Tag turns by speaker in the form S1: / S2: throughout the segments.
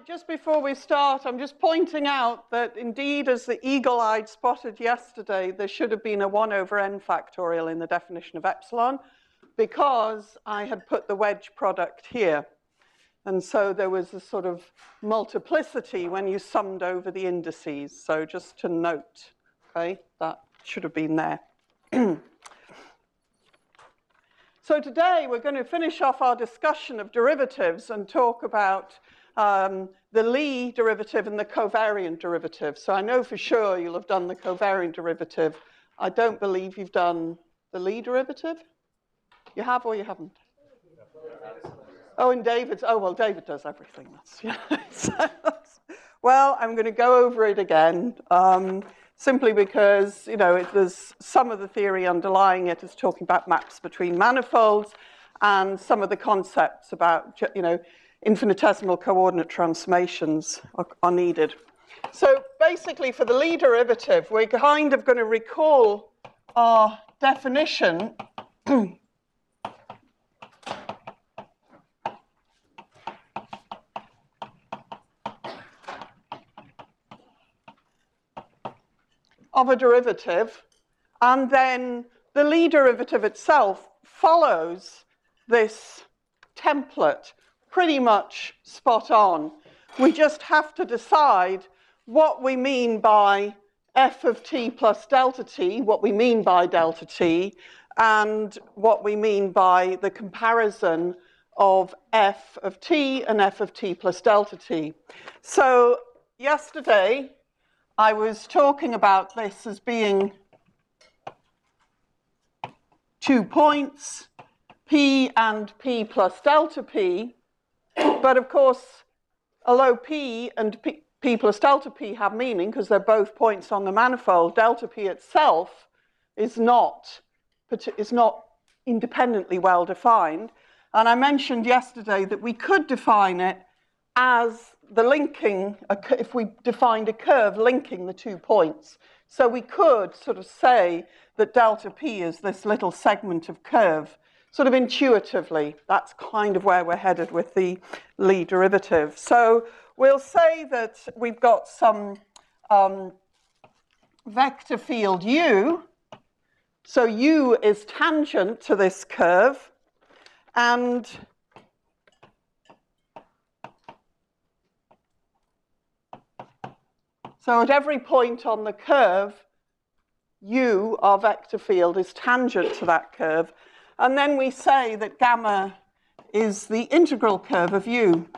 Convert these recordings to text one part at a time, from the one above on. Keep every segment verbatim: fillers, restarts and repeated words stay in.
S1: just before we start, I'm just pointing out that indeed, as the eagle-eyed spotted yesterday, there should have been a one over n factorial in the definition of epsilon, because I had put the wedge product here. And so there was a sort of multiplicity when you summed over the indices. So just to note, okay, that should have been there. So today we're going to finish off our discussion of derivatives and talk about um, the Lie derivative and the covariant derivative. So I know for sure you'll have done the covariant derivative. I don't believe you've done the Lie derivative. You have or you haven't? Oh, and David's, oh, well, David does everything. That's, yeah. So, well, I'm going to go over it again, um, simply because, you know, it, there's some of the theory underlying it is talking about maps between manifolds, and some of the concepts about, you know, infinitesimal coordinate transformations are, are needed. So basically, for the Lie derivative, we're kind of going to recall our definition of a derivative, and then the Lie derivative itself follows this template pretty much spot on. We just have to decide what we mean by f of t plus delta t, what we mean by delta t, and what we mean by the comparison of f of t and f of t plus delta t. So yesterday, I was talking about this as being two points, p and p plus delta p, but of course, although p and p, p plus delta p have meaning because they're both points on the manifold, delta p itself is not, is not independently well defined. And I mentioned yesterday that we could define it as the linking, if we defined a curve linking the two points. So we could sort of say that delta p is this little segment of curve, sort of intuitively. That's kind of where we're headed with the Lie derivative. So we'll say that we've got some um, vector field u. So u is tangent to this curve, and so at every point on the curve, u, our vector field, is tangent to that curve. And then we say that gamma is the integral curve of u.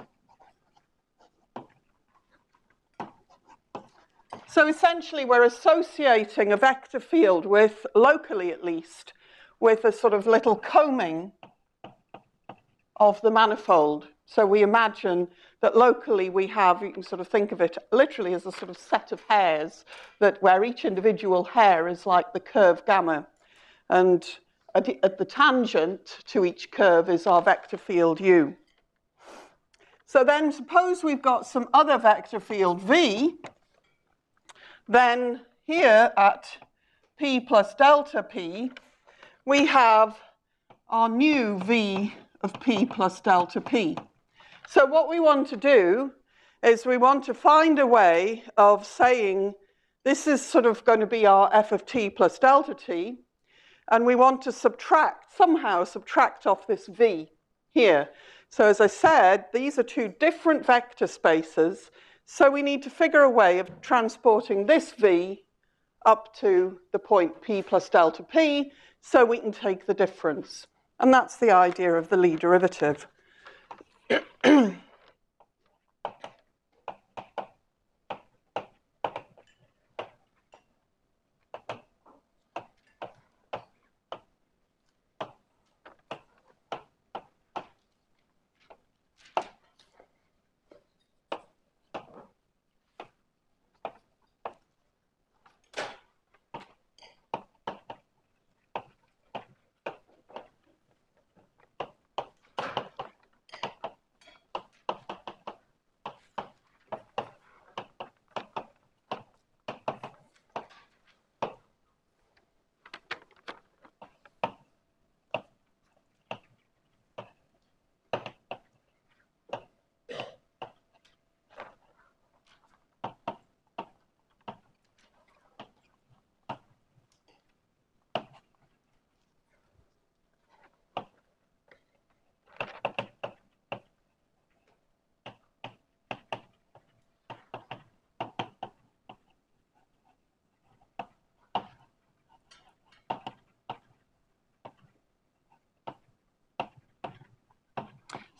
S1: So essentially, we're associating a vector field with, locally at least, with a sort of little combing of the manifold. So we imagine that locally we have, you can sort of think of it literally as a sort of set of hairs, that where each individual hair is like the curve gamma. And at the, at the tangent to each curve is our vector field u. So then suppose we've got some other vector field v, then here at p plus delta p, we have our new v of p plus delta p. So what we want to do is we want to find a way of saying this is sort of going to be our f of t plus delta t, and we want to subtract, somehow subtract off this v here. So as I said, these are two different vector spaces, so we need to figure a way of transporting this v up to the point p plus delta p, so we can take the difference. And that's the idea of the Lie derivative.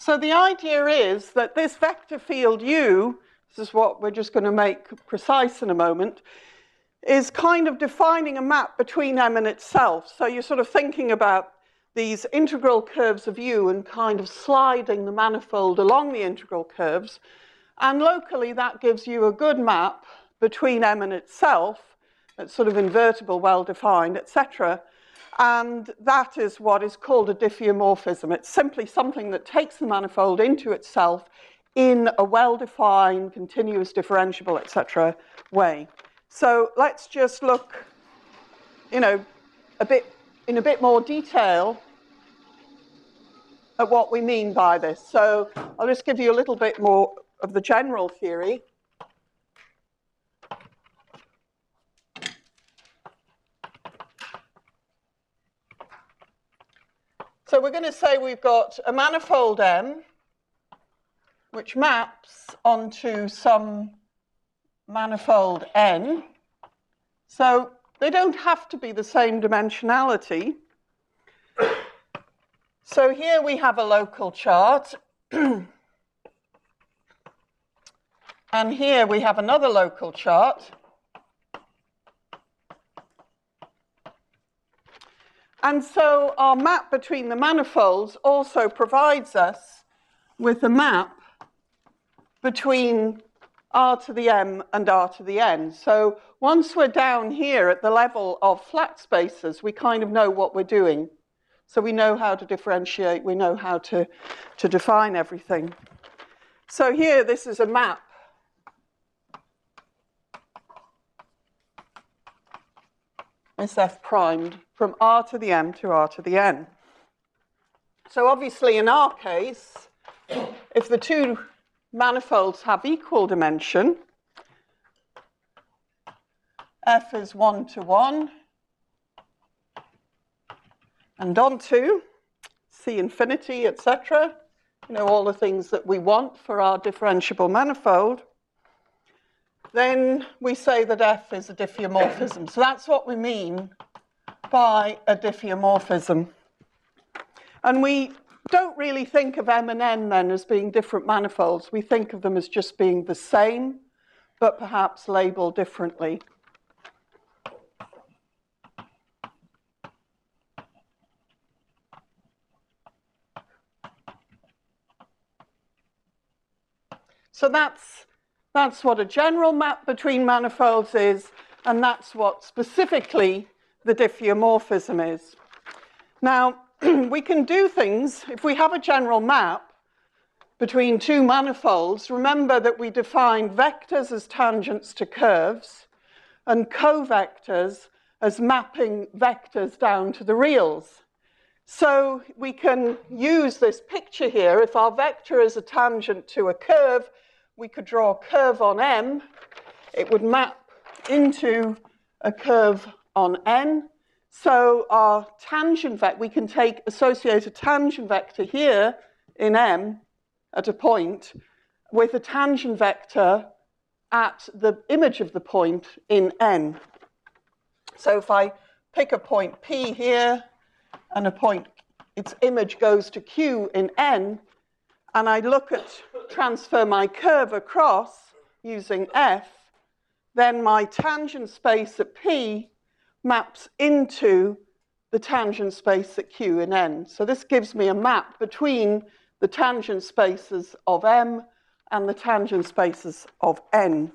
S1: So the idea is that this vector field U, this is what we're just going to make precise in a moment, is kind of defining a map between M and itself. So you're sort of thinking about these integral curves of U and kind of sliding the manifold along the integral curves. And locally, that gives you a good map between M and itself. It's sort of invertible, well-defined, et cetera. And that is what is called a diffeomorphism. It's simply something that takes the manifold into itself in a well-defined, continuous, differentiable, et cetera way. So let's just look, you know, a bit in a bit more detail at what we mean by this. So I'll just give you a little bit more of the general theory. So we're going to say we've got a manifold M which maps onto some manifold N. So they don't have to be the same dimensionality. So here we have a local chart. And here we have another local chart. And so our map between the manifolds also provides us with a map between R to the M and R to the N. So once we're down here at the level of flat spaces, we kind of know what we're doing. So we know how to differentiate, we know how to, to define everything. So here, this is a map. It's F primed from R to the M to R to the N. So obviously in our case, if the two manifolds have equal dimension, F is one to one, and onto C infinity, et cetera, you know, all the things that we want for our differentiable manifold, then we say that F is a diffeomorphism. So that's what we mean by a diffeomorphism. And we don't really think of M and N then as being different manifolds. We think of them as just being the same, but perhaps labeled differently. So that's, that's what a general map between manifolds is, and that's what specifically the diffeomorphism is. Now, we can do things, if we have a general map between two manifolds, remember that we define vectors as tangents to curves and covectors as mapping vectors down to the reals. So we can use this picture here. If our vector is a tangent to a curve, we could draw a curve on M. It would map into a curve on N. So our tangent vector, we can take, associate a tangent vector here in M at a point with a tangent vector at the image of the point in N. So if I pick a point P here and a point, its image goes to Q in N, and I look at, transfer my curve across using F, then my tangent space at P maps into the tangent space at Q in N. So this gives me a map between the tangent spaces of M and the tangent spaces of N.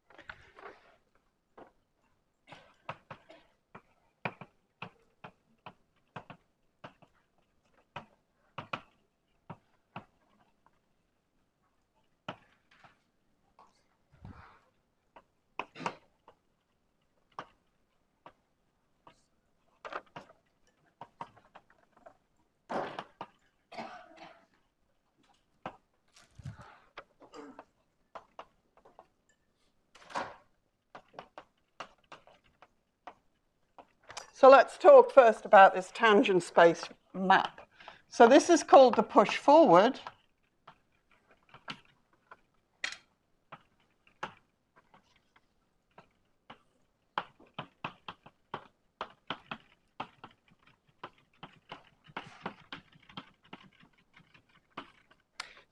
S1: So let's talk first about this tangent space map. So this is called the push forward.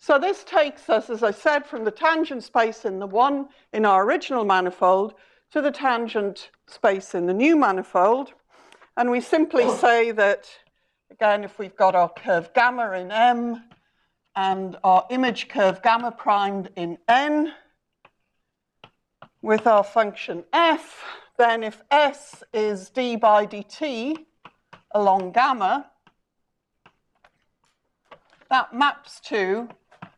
S1: So this takes us, as I said, from the tangent space in the one in our original manifold to the tangent space in the new manifold. And we simply say that, again, if we've got our curve gamma in M and our image curve gamma primed in N with our function f, then if S is d by dt along gamma, that maps to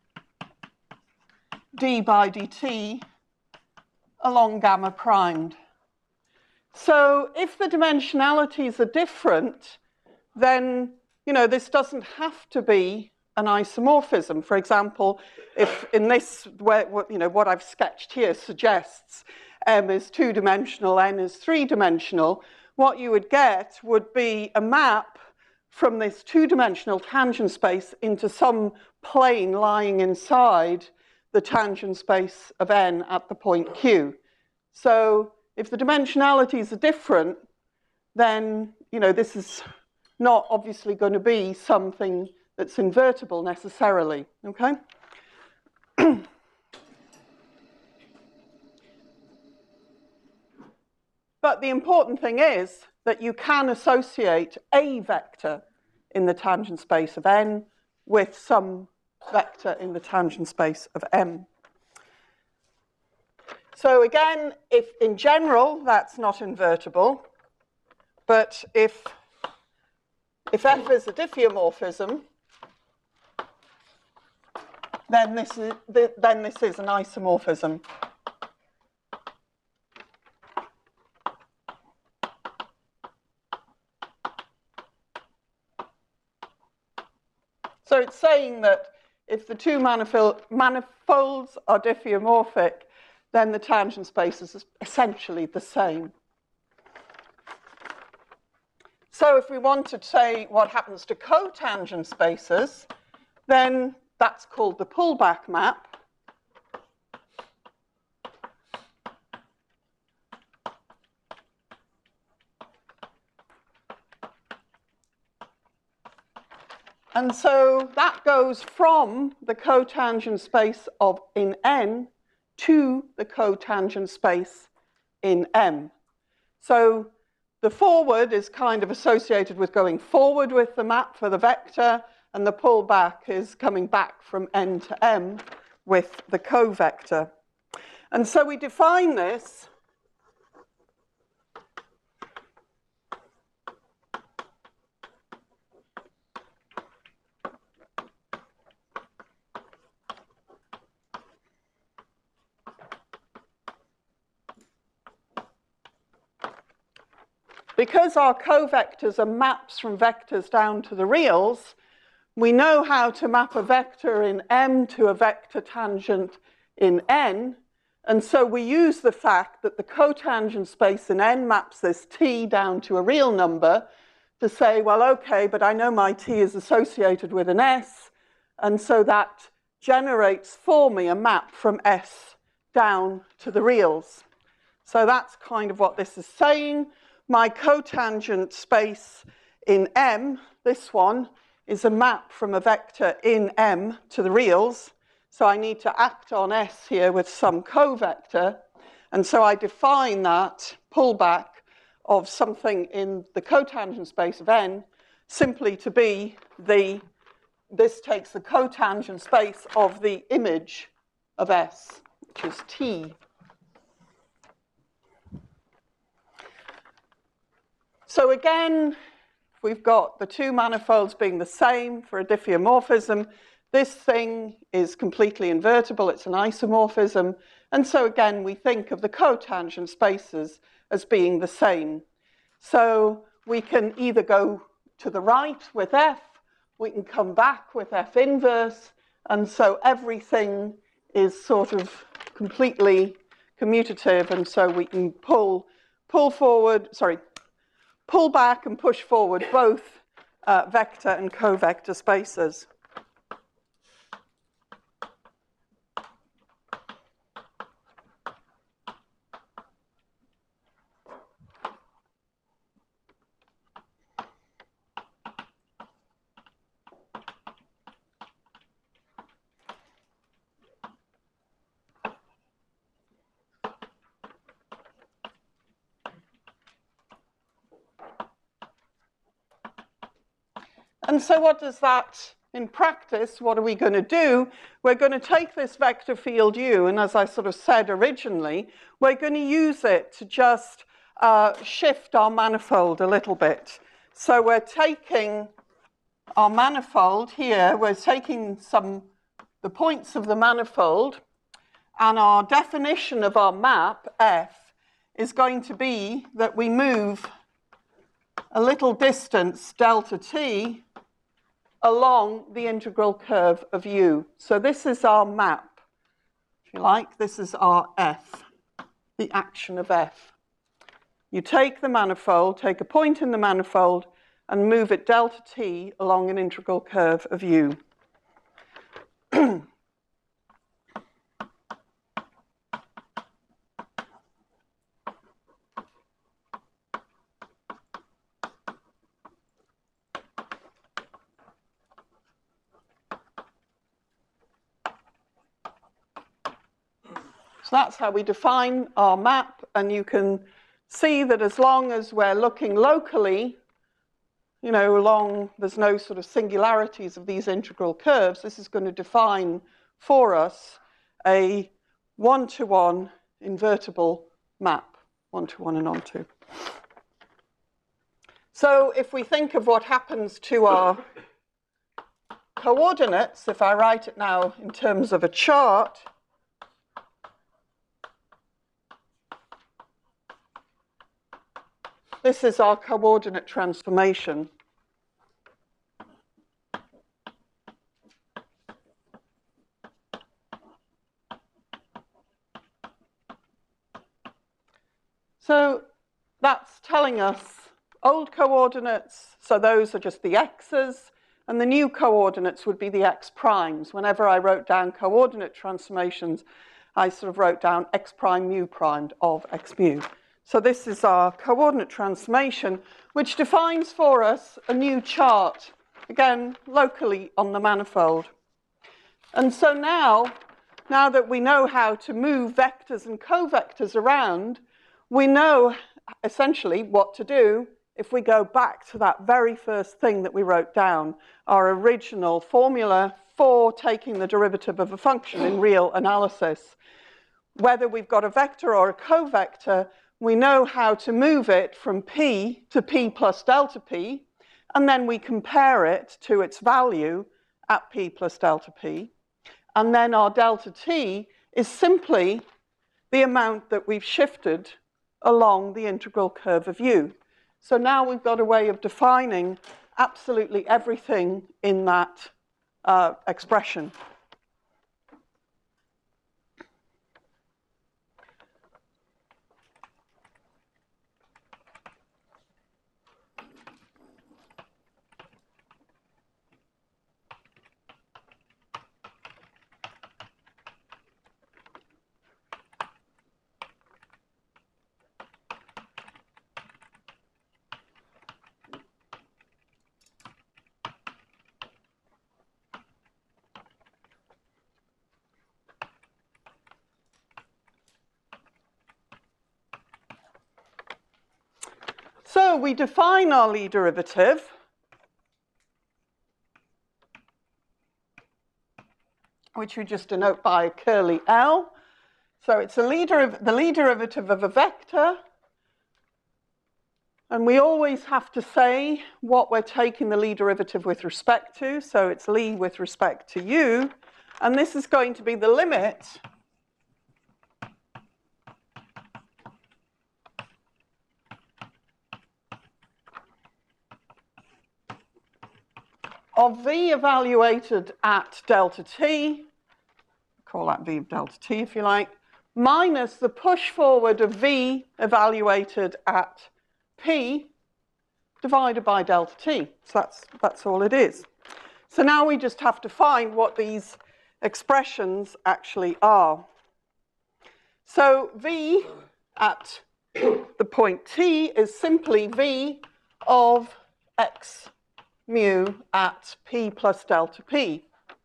S1: d by dt along gamma primed. So if the dimensionalities are different, then, you know, this doesn't have to be an isomorphism. For example, if in this, where, you know, what I've sketched here suggests M is two-dimensional, N is three-dimensional, what you would get would be a map from this two-dimensional tangent space into some plane lying inside the tangent space of N at the point Q. So if the dimensionalities are different, then, you know, this is not obviously going to be something that's invertible necessarily, okay? But the important thing is that you can associate a vector in the tangent space of N with some vector in the tangent space of M. So again, if in general that's not invertible, but if, if F is a diffeomorphism, then this is, then this is an isomorphism. So it's saying that if the two manifold, manifolds are diffeomorphic, then the tangent space is essentially the same. So if we want to say what happens to cotangent spaces, then that's called the pullback map. And so that goes from the cotangent space of in N to the cotangent space in M. So the forward is kind of associated with going forward with the map for the vector, and the pullback is coming back from N to M with the covector. And so we define this because our covectors are maps from vectors down to the reals. We know how to map a vector in M to a vector tangent in N, and so we use the fact that the cotangent space in N maps this T down to a real number to say, well, okay, but I know my T is associated with an S, and so that generates for me a map from S down to the reals. So that's kind of what this is saying. My cotangent space in M, this one, is a map from a vector in M to the reals. So I need to act on S here with some covector. And so I define that pullback of something in the cotangent space of N simply to be the, this takes the cotangent space of the image of S, which is T. So again, we've got the two manifolds being the same for a diffeomorphism. This thing is completely invertible, it's an isomorphism. And so again, we think of the cotangent spaces as being the same. So we can either go to the right with F, we can come back with F inverse, and so everything is sort of completely commutative, and so we can pull, pull forward, sorry, pull back and push forward both uh, vector and covector spaces. And so what does that, in practice, what are we going to do? We're going to take this vector field u, and as I sort of said originally, we're going to use it to just uh, shift our manifold a little bit. So we're taking our manifold here, we're taking some, the points of the manifold, and our definition of our map, F, is going to be that we move a little distance, delta t, along the integral curve of u. So this is our map, if you like. This is our F, the action of F. You take the manifold, take a point in the manifold, and move it delta t along an integral curve of u. So that's how we define our map, and you can see that as long as we're looking locally, you know, along, there's no sort of singularities of these integral curves, this is going to define for us a one-to-one invertible map, one-to-one and onto. So if we think of what happens to our coordinates, if I write it now in terms of a chart, this is our coordinate transformation. So that's telling us old coordinates, so those are just the x's, and the new coordinates would be the x primes. Whenever I wrote down coordinate transformations, I sort of wrote down x prime mu primed of x mu. So this is our coordinate transformation, which defines for us a new chart, again, locally on the manifold. And so now, now that we know how to move vectors and covectors around, we know essentially what to do if we go back to that very first thing that we wrote down, our original formula for taking the derivative of a function in real analysis. Whether we've got a vector or a covector, we know how to move it from p to p plus delta p, and then we compare it to its value at p plus delta p. And then our delta t is simply the amount that we've shifted along the integral curve of u. So now we've got a way of defining absolutely everything in that uh, expression. So we define our Lie derivative. Which we just denote by a curly L. So it's a Lie deriv- the Lie derivative of a vector. And we always have to say what we're taking the Lie derivative with respect to. So it's Lie with respect to u. And this is going to be the limit of v evaluated at delta t, call that v of delta t if you like, minus the push forward of v evaluated at p divided by delta t. So that's, that's all it is. So now we just have to find what these expressions actually are. So v at the point t is simply v of x mu at p plus delta p.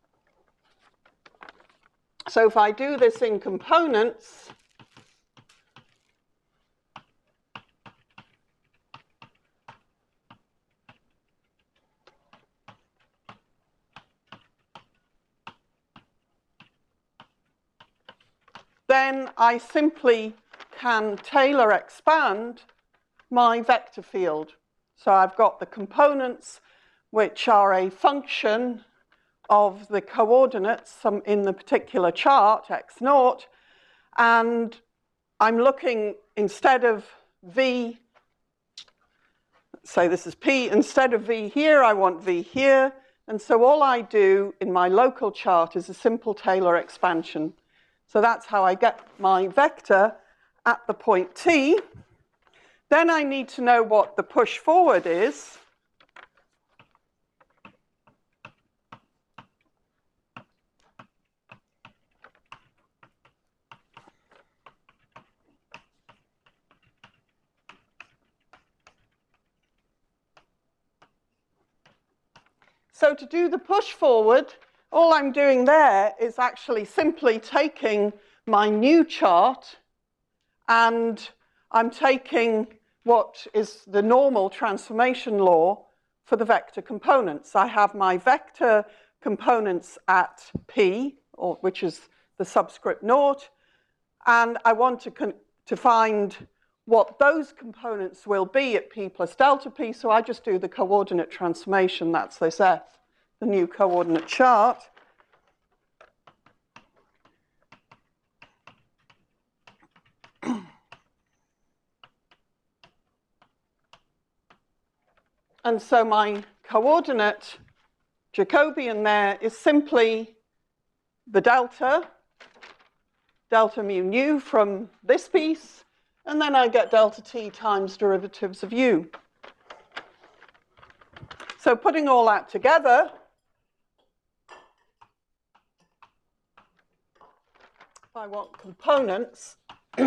S1: So if I do this in components, then I simply can Taylor expand my vector field. So I've got the components which are a function of the coordinates some in the particular chart, x naught, and I'm looking, instead of v, say this is p, instead of v here, I want v here, and so all I do in my local chart is a simple Taylor expansion. So that's how I get my vector at the point t. Then I need to know what the push forward is. So to do the push forward, all I'm doing there is actually simply taking my new chart, and I'm taking what is the normal transformation law for the vector components. I have my vector components at p, or which is the subscript naught, and I want to, con to find what those components will be at p plus delta p, so I just do the coordinate transformation, that's this f, the new coordinate chart. And so my coordinate Jacobian there is simply the delta, delta mu nu from this piece, and then I get delta t times derivatives of u. So putting all that together, if I want components,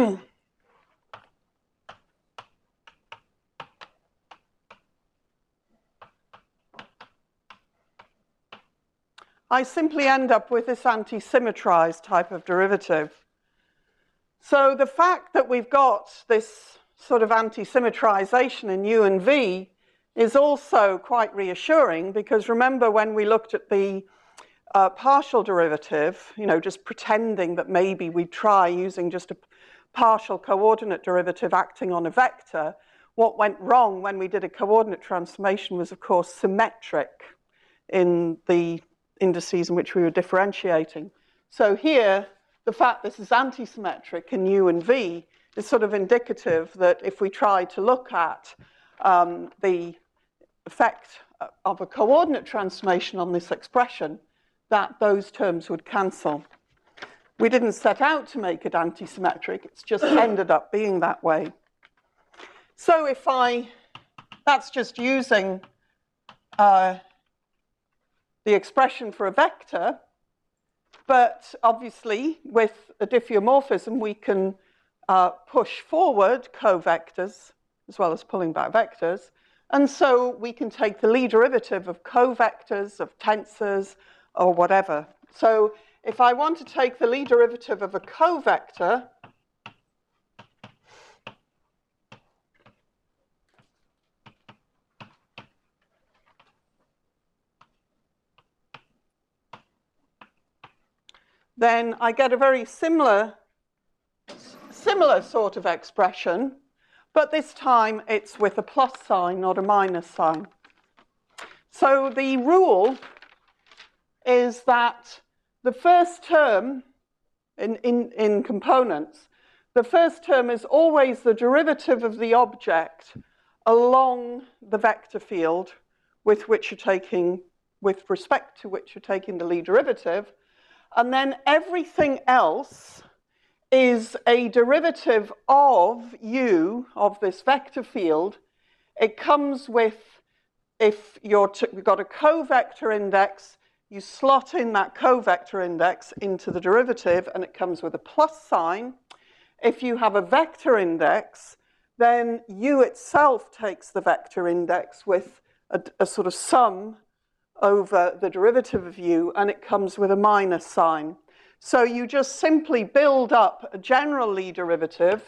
S1: I simply end up with this anti-symmetrized type of derivative. So the fact that we've got this sort of anti-symmetrization in u and v is also quite reassuring, because remember when we looked at the uh, partial derivative, you know, just pretending that maybe we'd try using just a partial coordinate derivative acting on a vector, what went wrong when we did a coordinate transformation was, of course, symmetric in the indices in which we were differentiating. So here, the fact this is anti-symmetric in u and v is sort of indicative that if we try to look at um, the effect of a coordinate transformation on this expression, that those terms would cancel. We didn't set out to make it anti-symmetric, it's just ended up being that way. So if I, that's just using uh, the expression for a vector, but obviously with a diffeomorphism we can uh, push forward covectors as well as pulling back vectors, and so we can take the Lie derivative of covectors, of tensors, or whatever. So if I want to take the Lie derivative of a covector, then I get a very similar, similar sort of expression, but this time it's with a plus sign, not a minus sign. So the rule is that the first term in, in, in components, the first term is always the derivative of the object along the vector field with which you're taking, with respect to which you're taking the Lie derivative. And then everything else is a derivative of u, of this vector field. It comes with, if you're t you've got a covector index, you slot in that covector index into the derivative, and it comes with a plus sign. If you have a vector index, then u itself takes the vector index with a, a sort of sum over the derivative of u, and it comes with a minus sign. So you just simply build up a general Lie derivative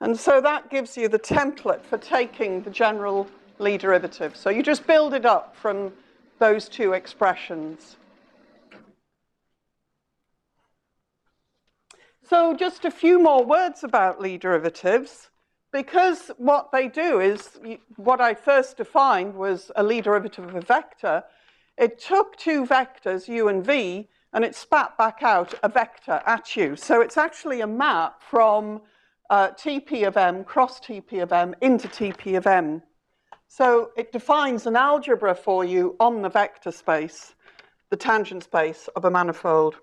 S1: And so that gives you the template for taking the general Lie derivative. So you just build it up from those two expressions. So just a few more words about Lie derivatives, because what they do is, what I first defined was a Lie derivative of a vector. It took two vectors, u and v, and it spat back out a vector at you. So it's actually a map from uh, Tp of m cross Tp of m into Tp of m. So it defines an algebra for you on the vector space, the tangent space of a manifold.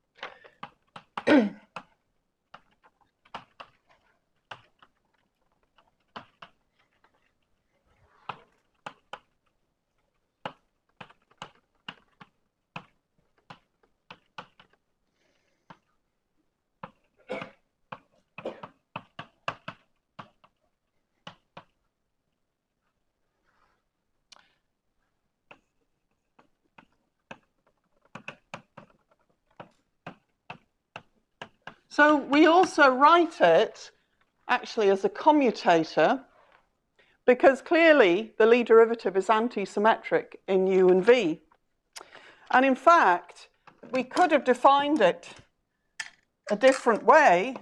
S1: So we also write it actually as a commutator, because clearly the Lie derivative is antisymmetric in u and v. And in fact, we could have defined it a different way.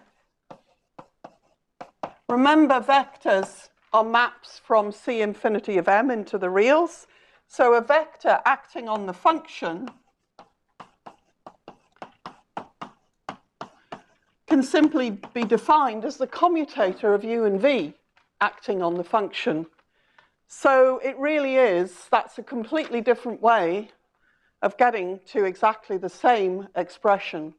S1: Remember, vectors are maps from C infinity of m into the reals. So a vector acting on the function can simply be defined as the commutator of u and v acting on the function. So it really is, that's a completely different way of getting to exactly the same expression.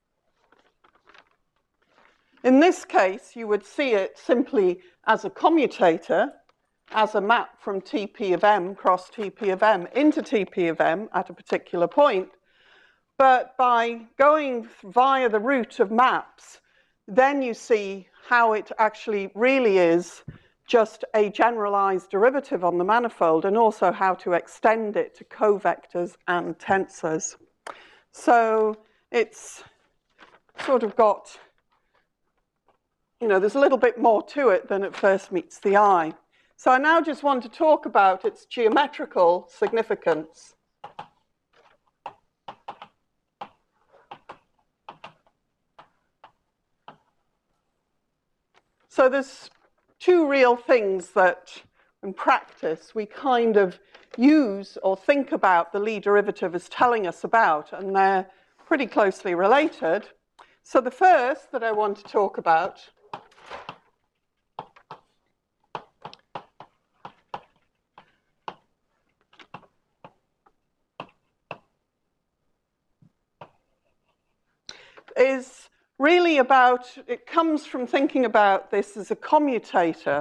S1: In this case, you would see it simply as a commutator, as a map from Tp of m cross Tp of m into Tp of m at a particular point. But by going via the route of maps, then you see how it actually really is just a generalized derivative on the manifold, and also how to extend it to covectors and tensors. So it's sort of got, you know, there's a little bit more to it than at first meets the eye. So I now just want to talk about its geometrical significance. So there's two real things that, in practice, we kind of use or think about the Lie derivative as telling us about, and they're pretty closely related. So the first that I want to talk about is really about, it comes from thinking about this as a commutator.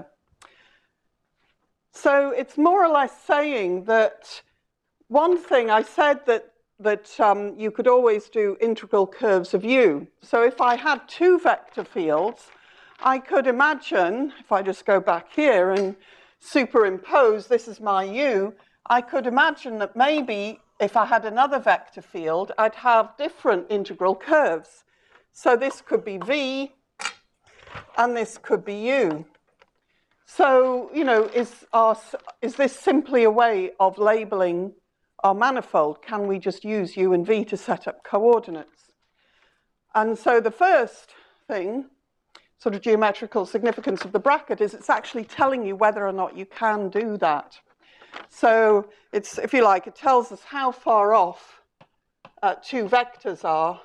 S1: So it's more or less saying that one thing, I said that, that um, you could always do integral curves of u. So if I had two vector fields, I could imagine, if I just go back here and superimpose, this is my u, I could imagine that maybe if I had another vector field, I'd have different integral curves. So this could be v, and this could be u. So, you know, is, our, is this simply a way of labeling our manifold? Can we just use u and v to set up coordinates? And so the first thing, sort of geometrical significance of the bracket, is it's actually telling you whether or not you can do that. So it's, if you like, it tells us how far off uh, two vectors are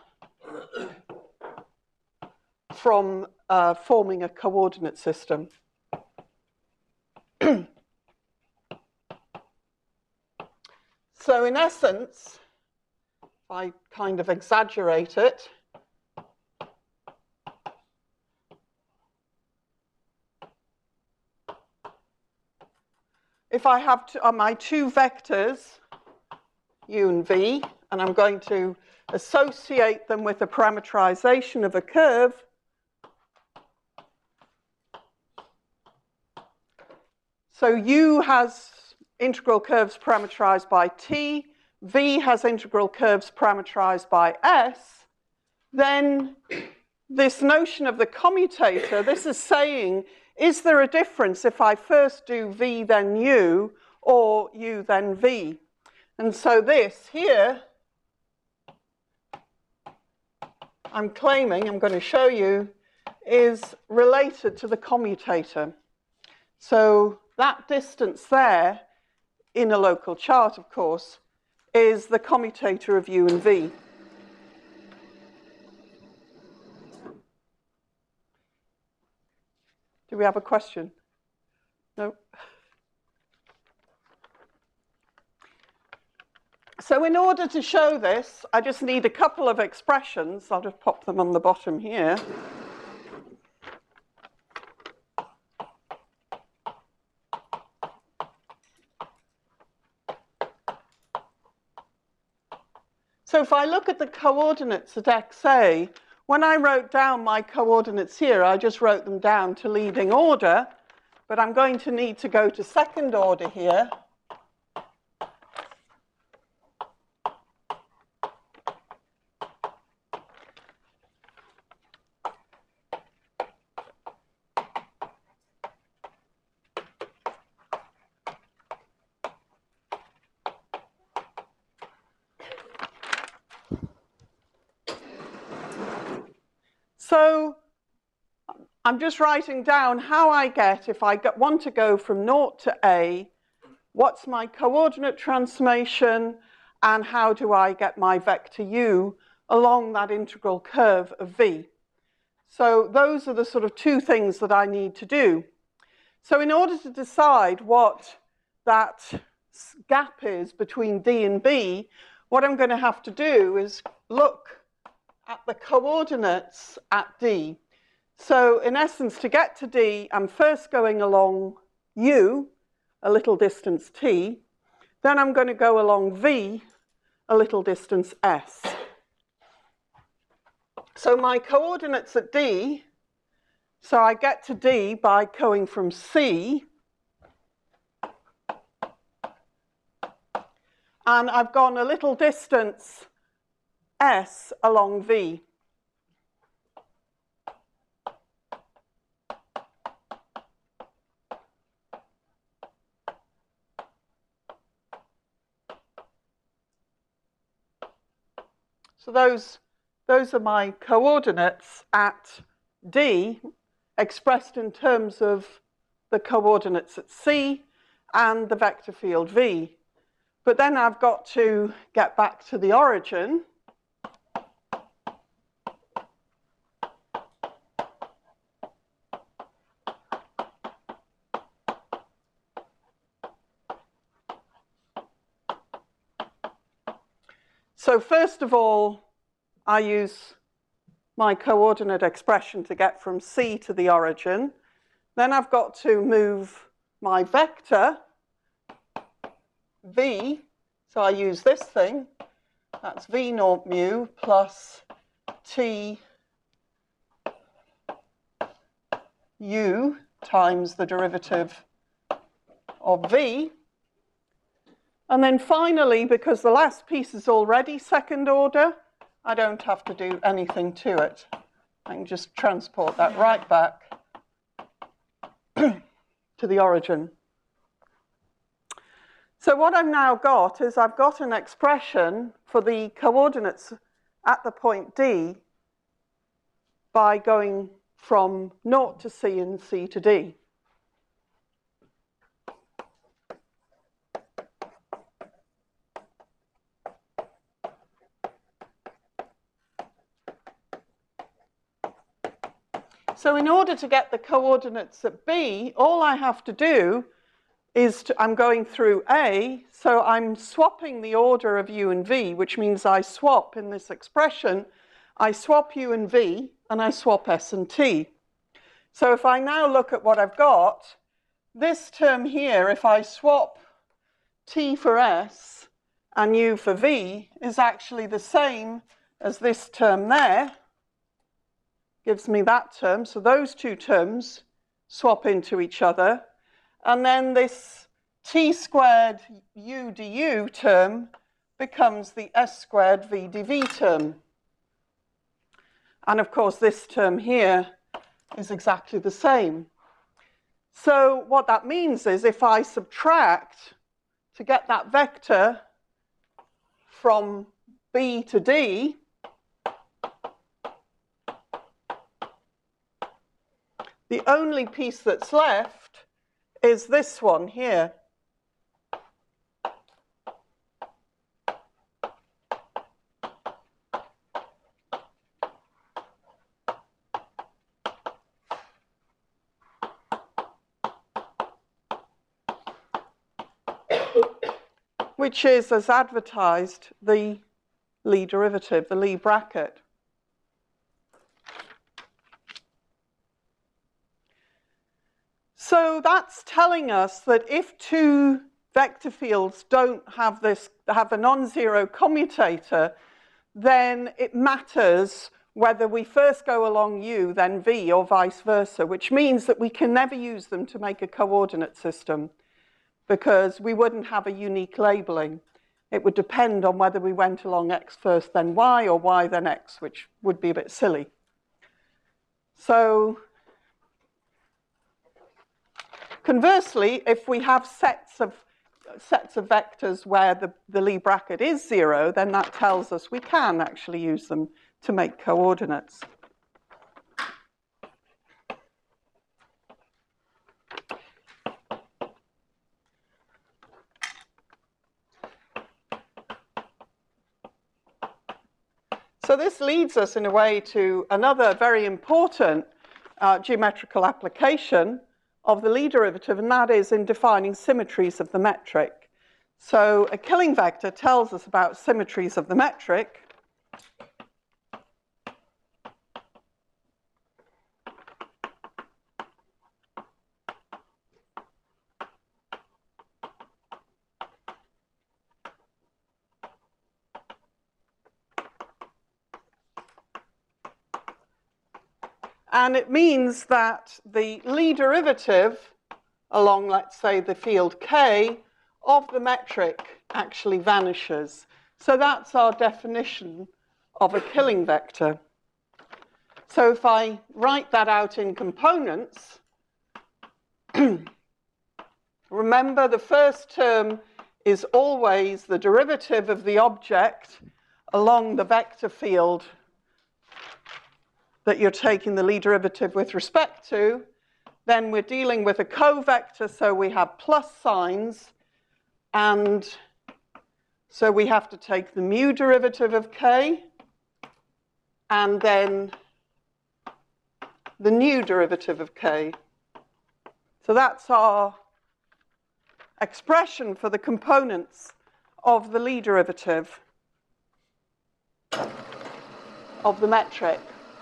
S1: from uh, forming a coordinate system. So in essence, if I kind of exaggerate it, if I have to, uh, my two vectors, u and v, and I'm going to associate them with a parameterization of a curve, so u has integral curves parameterized by t, v has integral curves parameterized by s, then this notion of the commutator, this is saying, is there a difference if I first do v then u, or u then v? And so this here, I'm claiming, I'm going to show you, is related to the commutator. So that distance there, in a local chart, of course, is the commutator of u and v. Do we have a question? No? So in order to show this, I just need a couple of expressions. I'll just pop them on the bottom here. So if I look at the coordinates at xa, when I wrote down my coordinates here, I just wrote them down to leading order, but I'm going to need to go to second order here. So I'm just writing down how I get, if I want to go from naught to A, what's my coordinate transformation, and how do I get my vector u along that integral curve of v. So those are the sort of two things that I need to do. So in order to decide what that gap is between D and B, what I'm going to have to do is look at the coordinates at D. So in essence, to get to D, I'm first going along u, a little distance t, then I'm going to go along v, a little distance s. So my coordinates at D, so I get to D by going from C, and I've gone a little distance s along v. So those, those are my coordinates at D, expressed in terms of the coordinates at C and the vector field v. But then I've got to get back to the origin. So first of all, I use my coordinate expression to get from C to the origin. Then I've got to move my vector, v, so I use this thing, that's v naught mu plus t u times the derivative of v. And then finally, because the last piece is already second order, I don't have to do anything to it. I can just transport that right back to the origin. So what I've now got is I've got an expression for the coordinates at the point D by going from naught to C and C to D. So in order to get the coordinates at B, all I have to do is to, I'm going through A, so I'm swapping the order of u and v, which means I swap in this expression, I swap u and v, and I swap s and t. So if I now look at what I've got, this term here, if I swap t for s and u for v, is actually the same as this term there. Gives me that term, so those two terms swap into each other. And then this t squared u du term becomes the s squared v dv term. And of course, this term here is exactly the same. So what that means is if I subtract to get that vector from B to D, the only piece that's left is this one here. Which is, as advertised, the Lie derivative, the Lie bracket. So that's telling us that if two vector fields don't have this, have a non-zero commutator, then it matters whether we first go along U, then V, or vice versa, which means that we can never use them to make a coordinate system, because we wouldn't have a unique labeling. It would depend on whether we went along X first, then Y, or Y, then X, which would be a bit silly. So conversely, if we have sets of, sets of vectors where the, the Lie bracket is zero, then that tells us we can actually use them to make coordinates. So this leads us in a way to another very important uh, geometrical application of the Lie derivative, and that is in defining symmetries of the metric. So a killing vector tells us about symmetries of the metric. And it means that the Lie derivative along, let's say, the field K of the metric actually vanishes. So that's our definition of a killing vector. So if I write that out in components, remember the first term is always the derivative of the object along the vector field that you're taking the Lie derivative with respect to. Then we're dealing with a covector, so we have plus signs, and so we have to take the mu derivative of K, and then the nu derivative of K. So that's our expression for the components of the Lie derivative of the metric.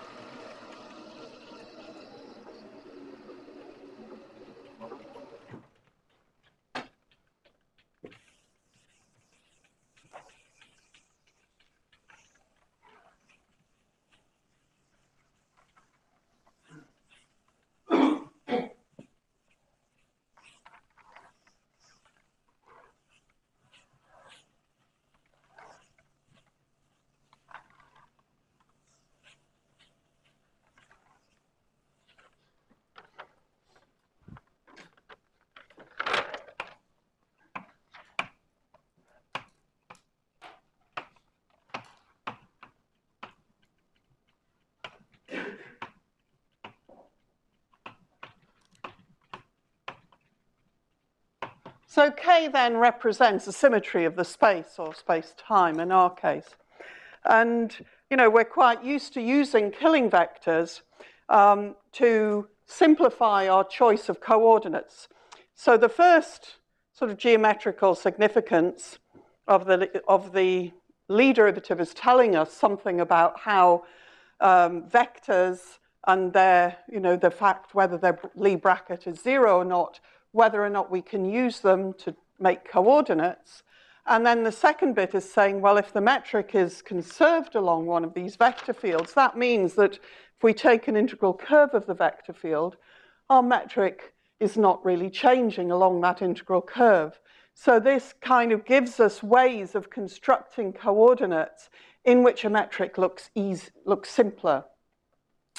S1: So K then represents the symmetry of the space, or space-time in our case. And, you know, we're quite used to using killing vectors um, to simplify our choice of coordinates. So the first sort of geometrical significance of the, of the Lie derivative is telling us something about how um, vectors and their, you know, the fact whether their Lie bracket is zero or not, whether or not we can use them to make coordinates. And then the second bit is saying, well, if the metric is conserved along one of these vector fields, that means that if we take an integral curve of the vector field, our metric is not really changing along that integral curve. So this kind of gives us ways of constructing coordinates in which a metric looks easy, looks simpler.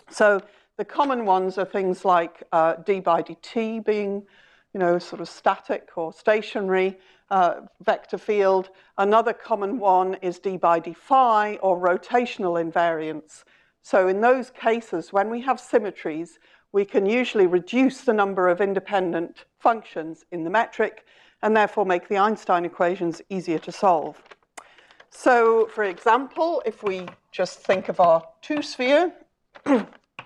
S1: So the common ones are things like uh, d by dt being, you know, sort of static or stationary uh, vector field. Another common one is d by d phi or rotational invariance. So in those cases, when we have symmetries, we can usually reduce the number of independent functions in the metric and therefore make the Einstein equations easier to solve. So, for example, if we just think of our two-sphere, and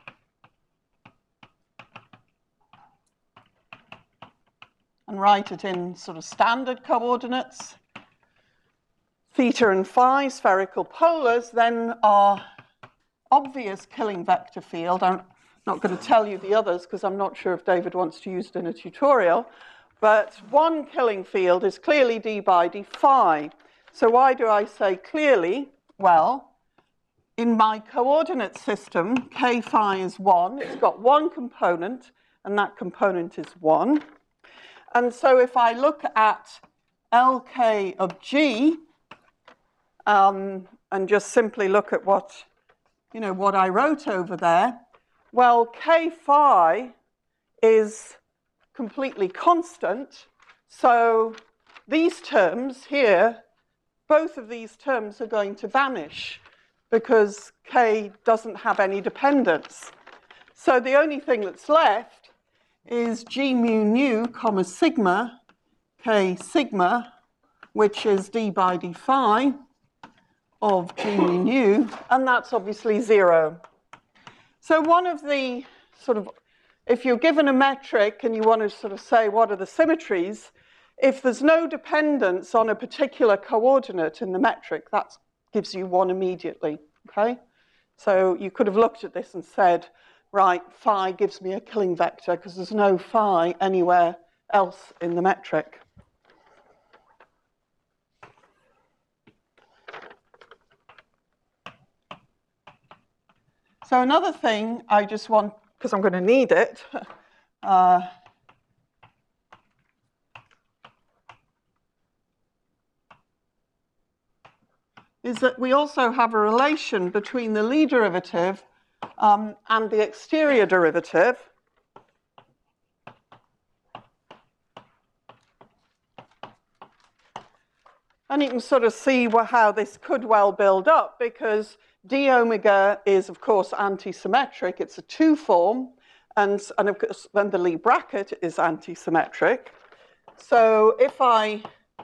S1: write it in sort of standard coordinates, theta and phi, spherical polars, then our obvious killing vector field, I'm not going to tell you the others because I'm not sure if David wants to use it in a tutorial, but one killing field is clearly d by d phi. So why do I say clearly? Well, in my coordinate system, k phi is one. It's got one component, and that component is one. And so if I look at Lk of G, um, and just simply look at what, you know, what I wrote over there, well, k phi is completely constant. So these terms here, both of these terms are going to vanish because k doesn't have any dependence. So the only thing that's left is g mu nu comma sigma k sigma, which is d by d phi of g mu nu, and that's obviously zero. So one of the sort of, if you're given a metric and you want to sort of say what are the symmetries, if there's no dependence on a particular coordinate in the metric, that gives you one immediately, okay? So you could have looked at this and said, right, phi gives me a killing vector because there's no phi anywhere else in the metric. So another thing I just want, because I'm going to need it, uh, is that we also have a relation between the Lie derivative um, and the exterior derivative. And you can sort of see how this could well build up, because d omega is, of course, anti-symmetric. It's a two form, and, and of course, then the Lie bracket is anti-symmetric. So if I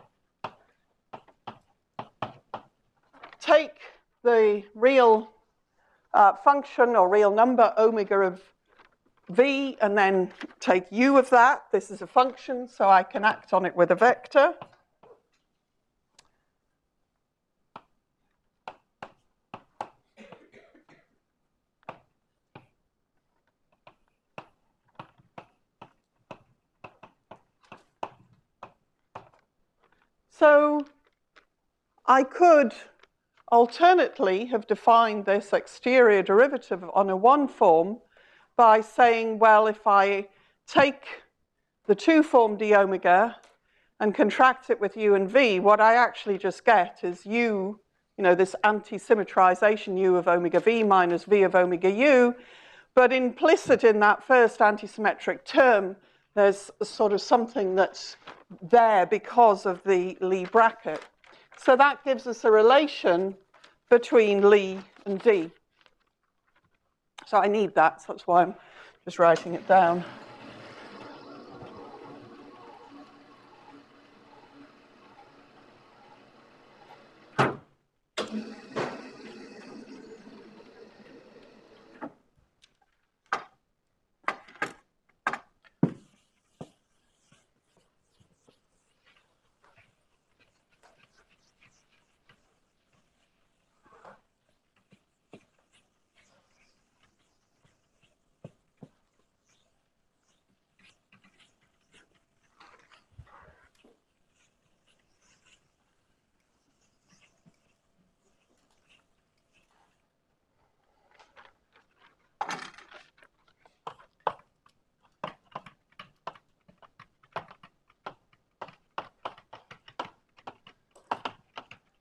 S1: take the real uh, function or real number omega of v and then take u of that, this is a function, so I can act on it with a vector. So I could alternately have defined this exterior derivative on a one form by saying, well, if I take the two form d omega and contract it with u and v, what I actually just get is u, you know, this anti-symmetrization u of omega v minus v of omega u. But implicit in that first anti-symmetric term, there's sort of something that's there because of the Lie bracket. So that gives us a relation between Lie and d. So I need that, so that's why I'm just writing it down.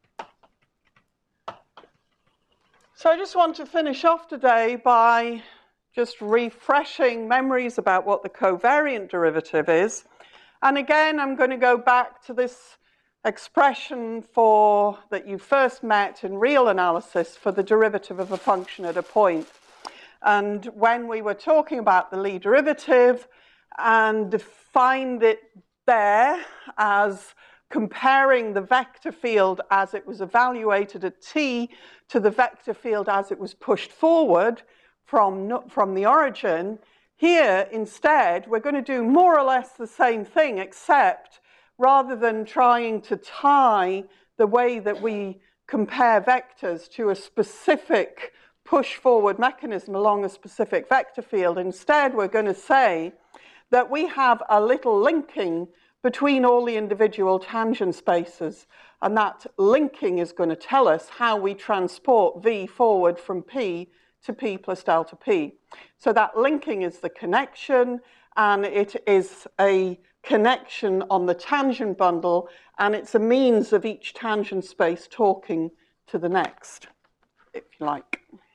S1: So I just want to finish off today by just refreshing memories about what the covariant derivative is. And again, I'm going to go back to this expression for that you first met in real analysis for the derivative of a function at a point. And when we were talking about the Lie derivative and defined it there as comparing the vector field as it was evaluated at t to the vector field as it was pushed forward from, from the origin, here instead we're going to do more or less the same thing, except rather than trying to tie the way that we compare vectors to a specific push forward mechanism along a specific vector field, instead we're going to say that we have a little linking between all the individual tangent spaces, and that linking is going to tell us how we transport V forward from P to P plus delta P. So that linking is the connection, and it is a connection on the tangent bundle, and it's a means of each tangent space talking to the next, if you like.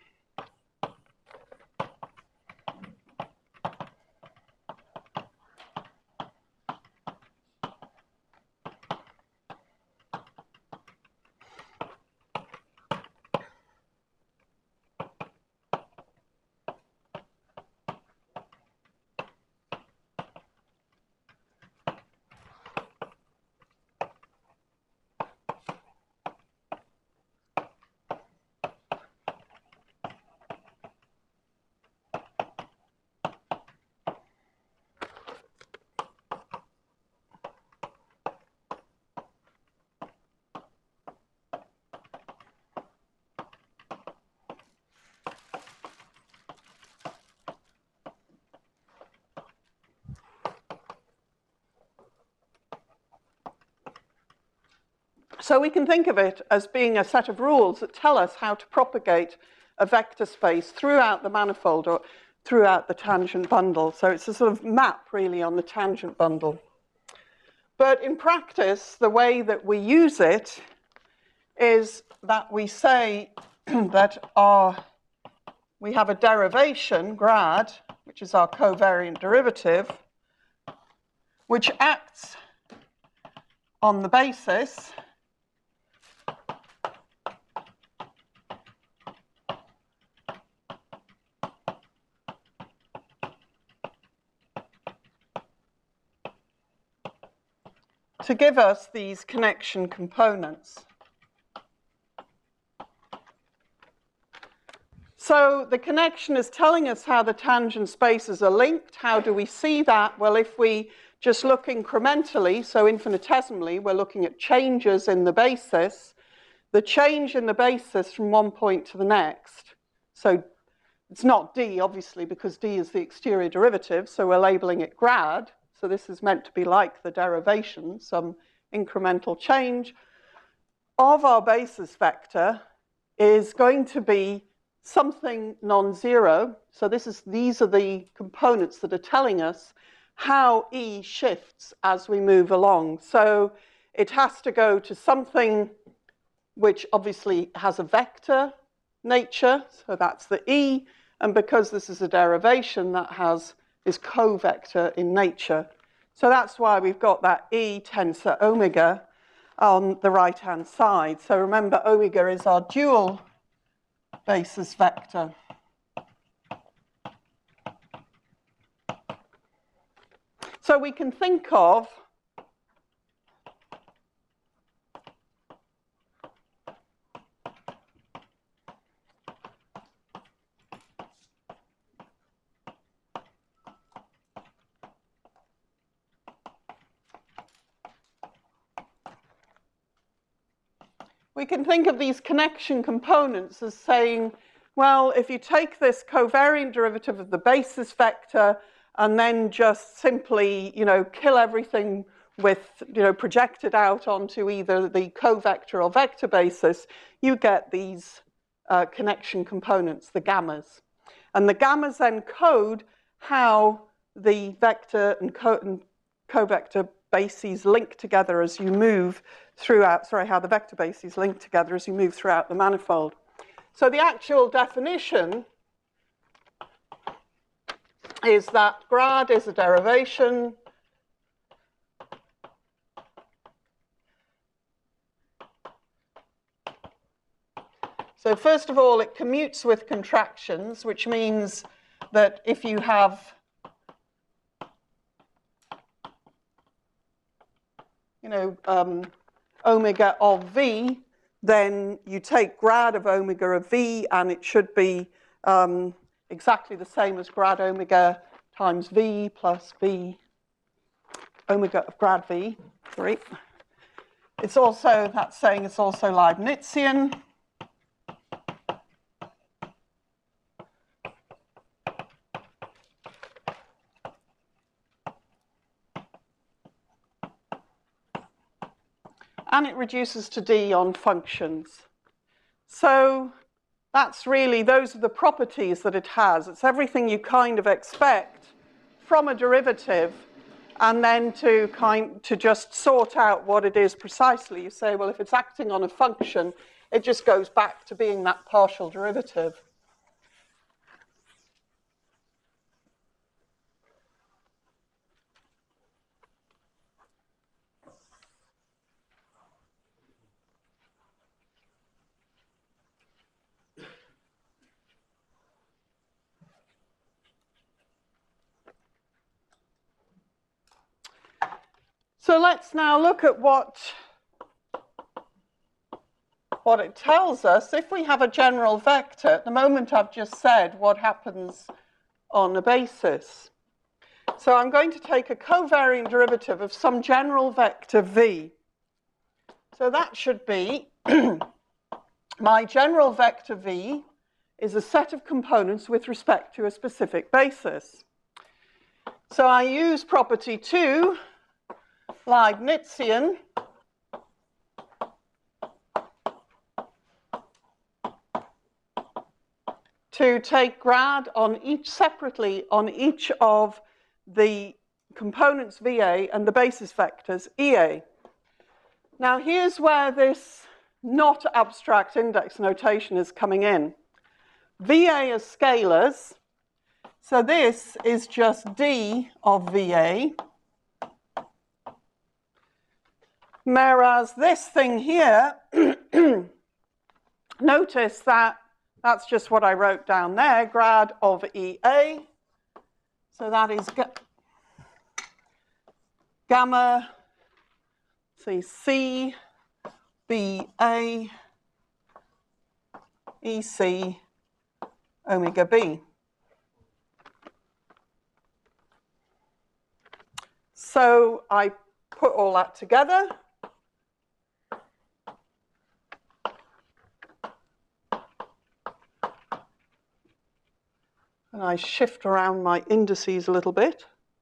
S1: So we can think of it as being a set of rules that tell us how to propagate a vector space throughout the manifold or throughout the tangent bundle. So it's a sort of map really on the tangent bundle. But in practice, the way that we use it is that we say that our, we have a derivation, grad, which is our covariant derivative, which acts on the basis to give us these connection components. So the connection is telling us how the tangent spaces are linked. How do we see that? Well, if we just look incrementally, so infinitesimally, we're looking at changes in the basis. The change in the basis from one point to the next. So it's not d, obviously, because d is the exterior derivative, so we're labeling it grad. So this is meant to be like the derivation, some incremental change of our basis vector is going to be something non-zero. So this is, these are the components that are telling us how E shifts as we move along. So it has to go to something which obviously has a vector nature, so that's the E, and because this is a derivation, that has is covector in nature. So that's why we've got that E tensor omega on the right-hand side. So remember, omega is our dual basis vector. So we can think of We can think of these connection components as saying, well, if you take this covariant derivative of the basis vector and then just simply, you know, kill everything with, you know, project it out onto either the covector or vector basis, you get these uh, connection components, the gammas. And the gammas then code how the vector and, co and covector bases link together as you move throughout, sorry, how the vector bases link together as you move throughout the manifold. So the actual definition is that grad is a derivation So first of all, it commutes with contractions, which means that if you have you know, um, omega of v, then you take grad of omega of v, and it should be um, exactly the same as grad omega times v plus v omega of grad v. Sorry. It's also, that's saying it's also Leibnizian. And it reduces to D on functions. So that's really, those are the properties that it has. It's everything you kind of expect from a derivative, and then to kind to just sort out what it is precisely. You say, well, if it's acting on a function, it just goes back to being that partial derivative. So let's now look at what, what it tells us. If we have a general vector, at the moment I've just said what happens on a basis. So I'm going to take a covariant derivative of some general vector v. So that should be my general vector v is a set of components with respect to a specific basis. So I use property two, Leibnizian, to take grad on each separately on each of the components V A and the basis vectors E A. Now here's where this not abstract index notation is coming in. V A is scalars, so this is just D of V A. Whereas this thing here, notice that that's just what I wrote down there, grad of E A. So that is ga gamma, see, C, B, A, E, C, omega B. So I put all that together. And I shift around my indices a little bit.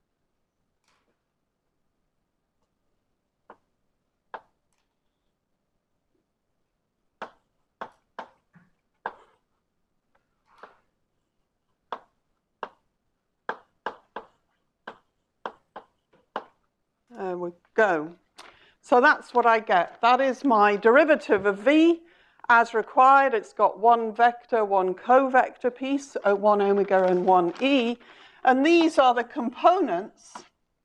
S1: There we go. So that's what I get. That is my derivative of v. As required, it's got one vector, one covector piece, one omega and one e. And these are the components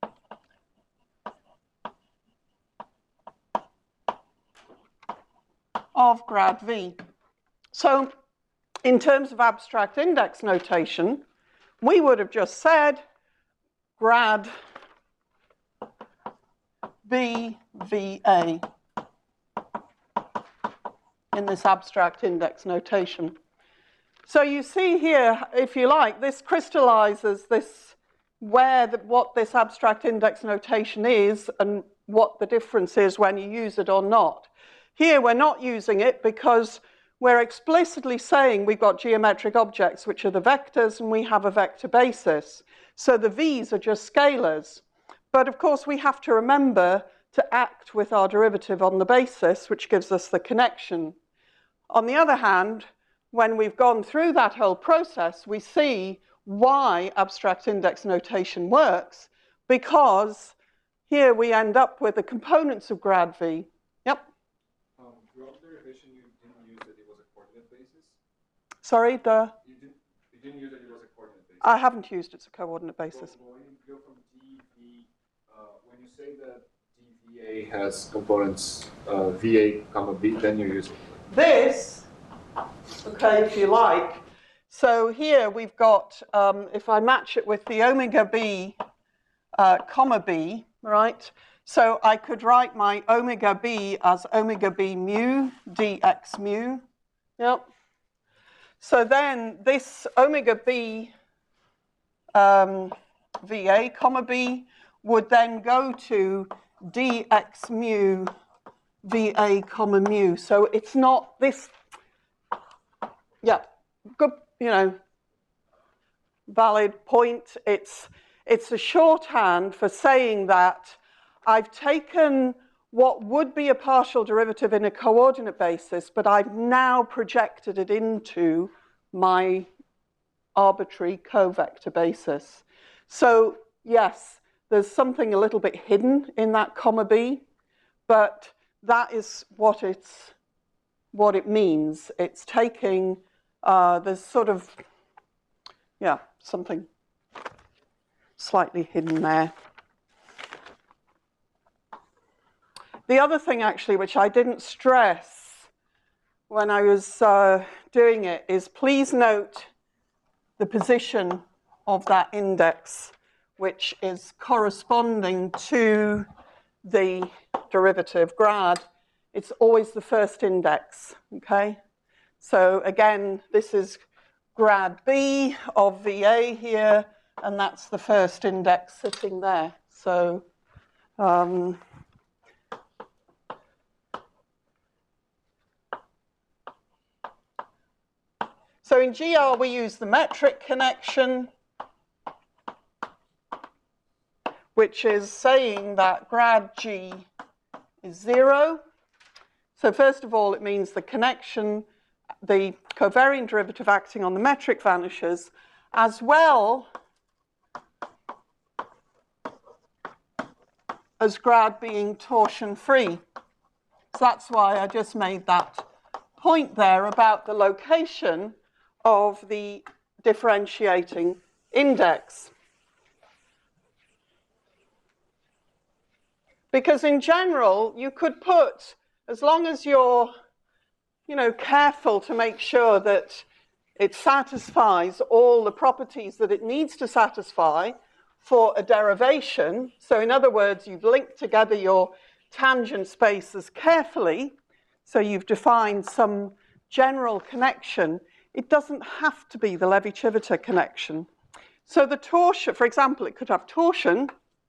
S1: of grad v. So in terms of abstract index notation, we would have just said grad b V A in this abstract index notation. So you see here, if you like, this crystallizes this where the, what this abstract index notation is and what the difference is when you use it or not. Here we're not using it because we're explicitly saying we've got geometric objects, which are the vectors, and we have a vector basis. So the v's are just scalars. But of course we have to remember to act with our derivative on the basis, which gives us the connection. On the other hand, when we've gone through that whole process, we see why abstract index notation works, because here we end up with the components of grad v. Yep?
S2: Um, throughout the derivation, you didn't use that it was a coordinate basis?
S1: Sorry, the?
S2: You didn't, you didn't use that it was a coordinate basis.
S1: I haven't used it as a coordinate basis.
S2: Well, when you go from D, V, uh, when you say that D V A has components uh, V A, comma B, then you're using
S1: This, okay, if you like. So here we've got, um, if I match it with the omega B, uh, comma B, right? So I could write my omega B as omega B mu dx mu. Yep. So then this omega B um, V A, comma B, would then go to dx mu V A, comma mu. So it's not this, yeah, good, you know, valid point. It's, it's a shorthand for saying that I've taken what would be a partial derivative in a coordinate basis, but I've now projected it into my arbitrary covector basis. So yes, there's something a little bit hidden in that comma B, but that is what it's what it means. It's taking uh, there's sort of yeah something slightly hidden there. The other thing actually, which I didn't stress when I was uh, doing it, is please note the position of that index, which is corresponding to the derivative grad. It's always the first index, okay? So again, this is grad B of V A here, and that's the first index sitting there. So um, So in G R, we use the metric connection, which is saying that grad G is zero. So first of all, it means the connection, the covariant derivative acting on the metric vanishes, as well as grad being torsion-free. So that's why I just made that point there about the location of the differentiating index. Because in general, you could put, as long as you're, you know, careful to make sure that it satisfies all the properties that it needs to satisfy for a derivation. So in other words, you've linked together your tangent spaces carefully. So you've defined some general connection. It doesn't have to be the Levi-Civita connection. So the torsion, for example, it could have torsion.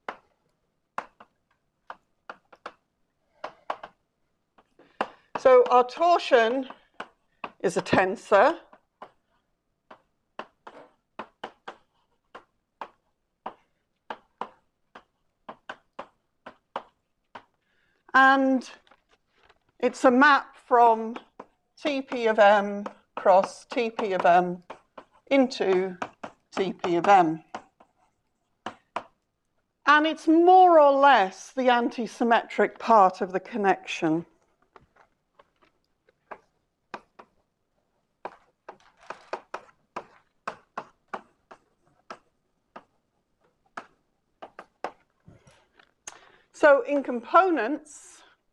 S1: So our torsion is a tensor. And it's a map from T P of M cross T P of M into T P of M. And it's more or less the antisymmetric part of the connection. So in components,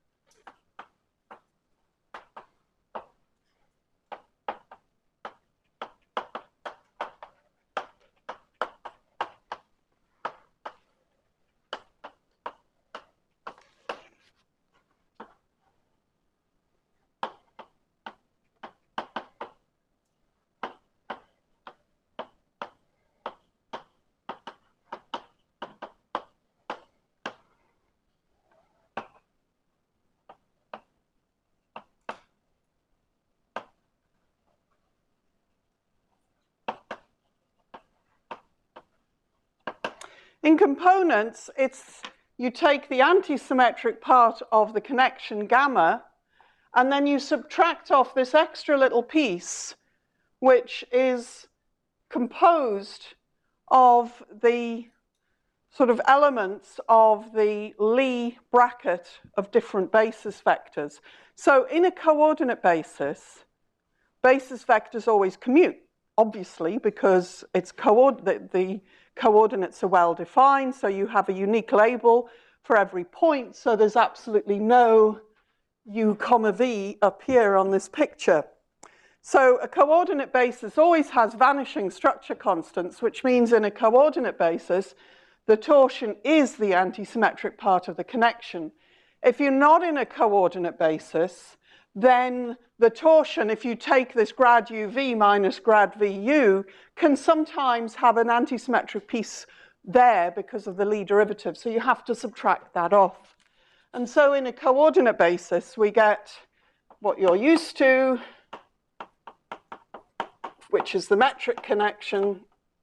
S1: In components, it's, you take the antisymmetric part of the connection gamma, and then you subtract off this extra little piece, which is composed of the sort of elements of the Lie bracket of different basis vectors. So in a coordinate basis, basis vectors always commute. obviously, because it's coord the, the coordinates are well defined, so you have a unique label for every point, so there's absolutely no u comma v up here on this picture. So a coordinate basis always has vanishing structure constants, which means in a coordinate basis, the torsion is the antisymmetric part of the connection. If you're not in a coordinate basis, then the torsion, if you take this grad U V minus grad V U, can sometimes have an antisymmetric piece there because of the Lie derivative, so you have to subtract that off. And so in a coordinate basis, we get what you're used to, which is the metric connection.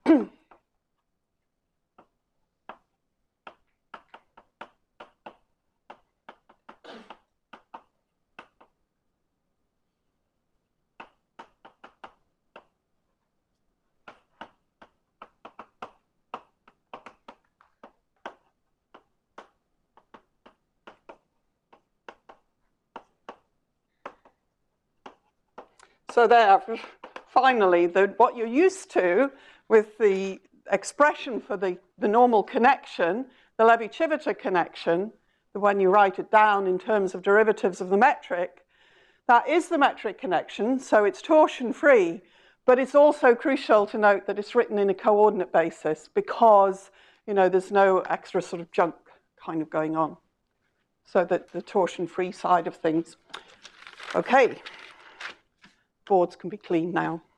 S1: So there, finally, the, what you're used to with the expression for the, the normal connection, the Levi-Civita connection, the one you write it down in terms of derivatives of the metric, that is the metric connection, so it's torsion-free, but it's also crucial to note that it's written in a coordinate basis because, you know, there's no extra sort of junk kind of going on. So that the torsion-free side of things. Okay. Boards can be cleaned now.